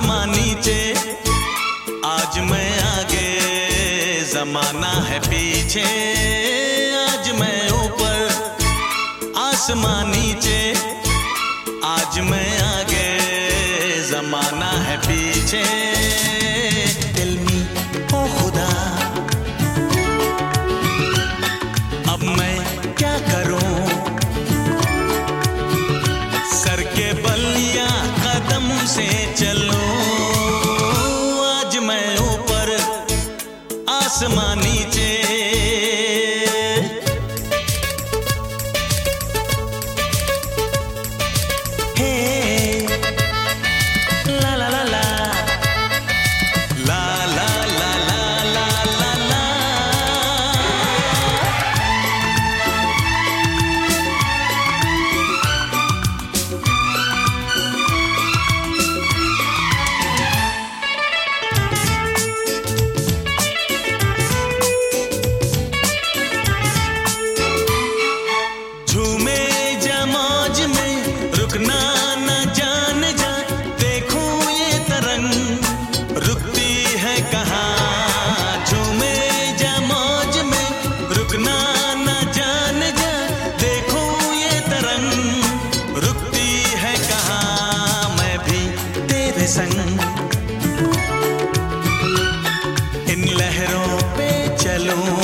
आसमां नीचे, आज मैं आगे, जमाना है पीछे। आज मैं ऊपर, आसमां नीचे, आज मैं आगे, जमाना है पीछे। दिल में ओ खुदा, अब मैं क्या करूं? सर के बल या कदम से चलूं। आज मैं ऊपर, आसमां नीचे। संग इन लहरों पे चलूं,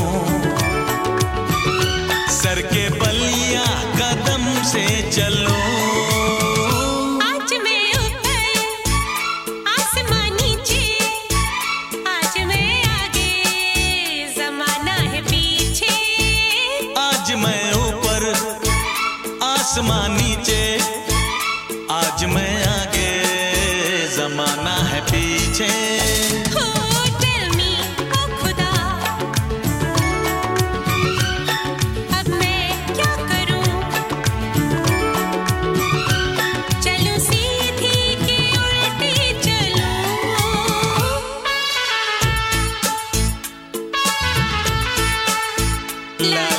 सर के बल या कदम से चलूं। आज मैं ऊपर, आसमां नीचे, आज मैं आगे, जमाना है पीछे। आज मैं ऊपर, आसमां नीचे, आज मैं आगे, जमाना है पीछे। Oh, tell me, ओ खुदा, अब मैं क्या करूं? चलूं सीधी कि उल्टी चलूं?